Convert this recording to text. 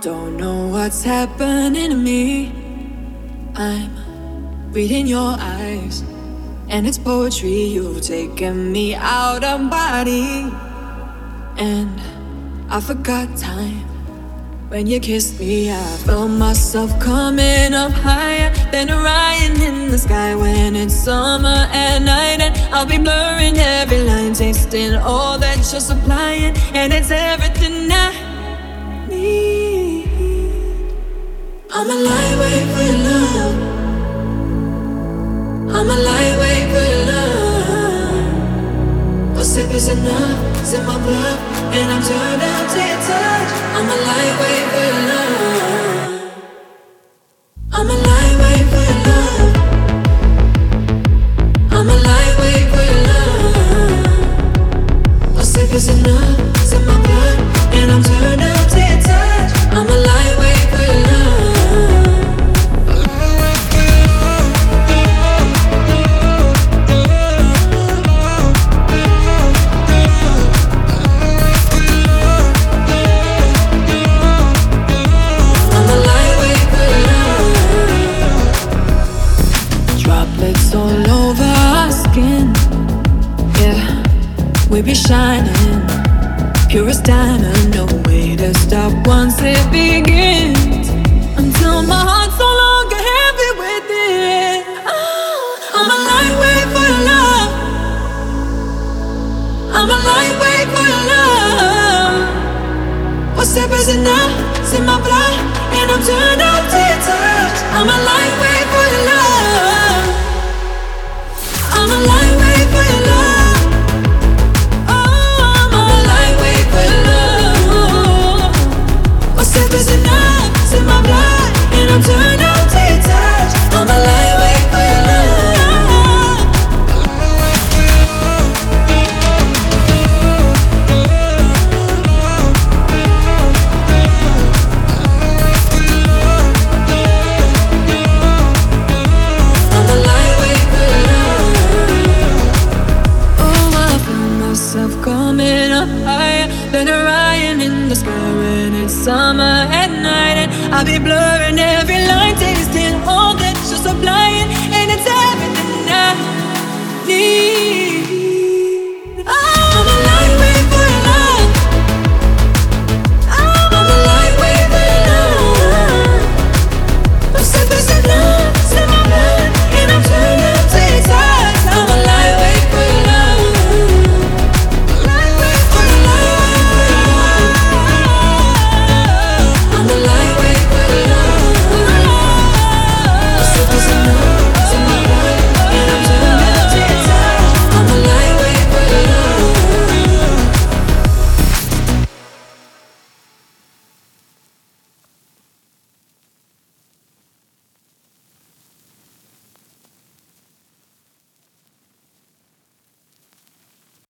Don't know what's happening to me. I'm reading your eyes, and it's poetry. You've taken me out of body, and I forgot time. When you kissed me, I felt myself coming up higher than Orion in the sky. When it's summer at night, and I'll be blurring every line, tasting all that you're supplying, and it's everything I need. I'm a lightweight for your love. I'm a lightweight for your love. A sip is enough, it's in my blood, and I'm turned out to your touch. I'm a lightweight for your love. I'm a lightweight for your love. I'm a lightweight for your love. A sip is enough, it's in my blood, and I'm turned out to your touch. I'm a lightweight for your love. All over our skin, yeah, we be shining, pure as diamond, no way to stop once it begins. Until my heart's no longer heavy with it. Oh, I'm a lightweight for your love. I'm a lightweight for your love. One step is enough, it's in my blood, and I'm turned up to your touch. I'm a lightweight for your love. I'm a lightweight for your love. Oh, I'm a lightweight for your love. A step is enough, it's in my blood, and I'm turned on to your touch. I'm a lightweight for your love. Coming up higher than Orion in the sky. When it's summer at night, and I'll be blurring every line, tasting all that you're supplying, and it's everything I need.